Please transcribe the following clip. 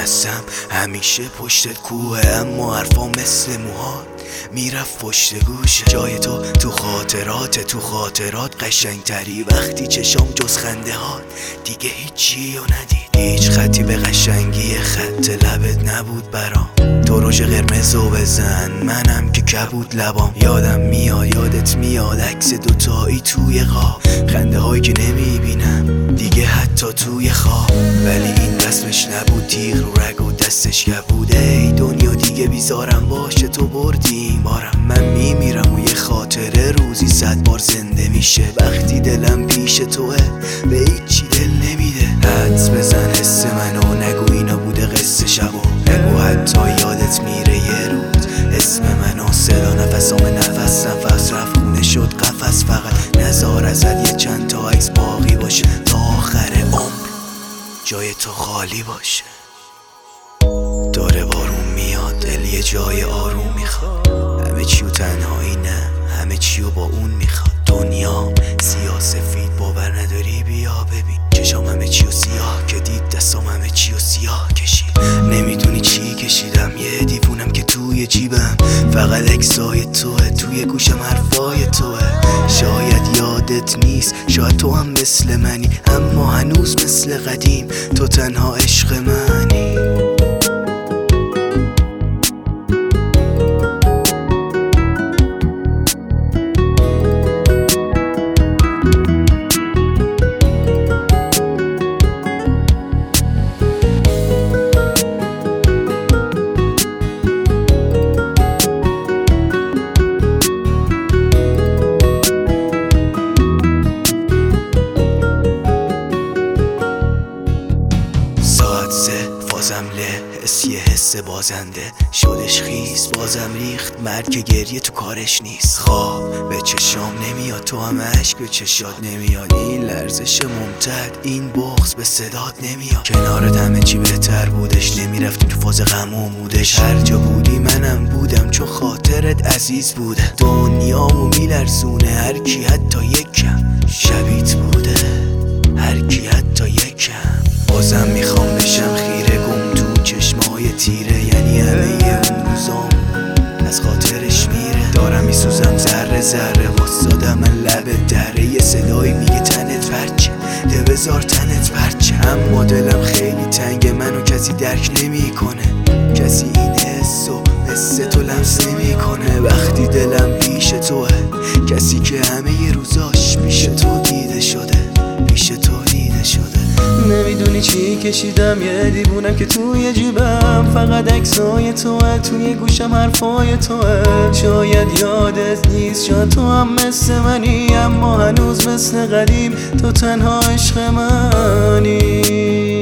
هستم همیشه پشتت کوه، اما حرفا مثل موهات میرفت پشت گوشه. جای تو خاطرات قشنگتری وقتی چشام جز خنده هات دیگه هیچی رو ندید. هیچ خطی به قشنگی خط لبت نبود برام. تو رژ قرمزو بزن منم که کبود لبام. یادت میاد عکس دوتایی توی خواب، خنده هایی که نمیبینم دیگه حتی توی خواب. ولی این رسمش نبود، تیغ رو رگ و دستش کبود. ای دنیا دیگه بیزارم باشه، تو بردی بارم. من میمیرم و یه خاطره روزی 100 بار زنده میشه. وقتی دلم پیش توه به هیچی دل نمیده. حدس بزن حس منو، نگو اینا بوده قصه شبا. نگو حتی یادت میره یه روز اسم منو. صدا نفس رفت خونه شد قفس. فقط نزار ازت یه چند تا عکس باقی باشه تا آخر عمر جای تو خالی باشه. داره بارون میاد، دل یه جای آروم میخواد. همه چیو تنهایی نه، همه چیو با اون میخواد. دنیام سیاه سفید، باور نداری بیا ببین. چشام همه چیو سیاه که دید، دستام همه چیو سیاه کشید. نمیدونی چی کشیدم، یه دیوونم که توی جیبم. فقط عکسای توه، توی گوشم حرفای توه. شاید یادت نیست، شاید تو هم مثل منی، اما هنوز مثل قدیم تو تنها عشق منی. بازم یه حس بازنده شدش خیس. بازم ریخت مرگ گریه تو کارش نیست. خواب به چشام نمیاد، تو هم عشق به چشات نمیاد. این لرزش ممتد، این بغض به صدات نمیاد. کنارت همه چی بهتر بودش، نمیرفتی تو فاز غم و مودش. هر جا بودی منم بودم چون خاطرت عزیز بوده. دنیامو میلرزونه هر کی حتی یکم شبیت بوده. هر کی حتی یکم. بازم میخوام بشم خیره گم تو چشمای تیره. یعنی همه اون روزام از خاطرش میره. دارم میسوزم ذره ذره، واسادم من لب دره. یه صدایی میگه تنت پرچه، ده بذار تنت پرچه. اما دلم خیلی تنگه، منو کسی درک نمیکنه. کسی این حس تو لمس نمیکنه. وقتی دلم پیش توه، کسی که همه روزاش پیش تو دیده شده، پیش تو دیده شده. نمیدونی چی کشیدم، یه دیوونم که توی جیبم. فقط عکسای توه، توی گوشم حرفای توه. شاید یادت نیست، شاید تو هم مثل منی، اما هنوز مثل قدیم تو تنها عشق منی.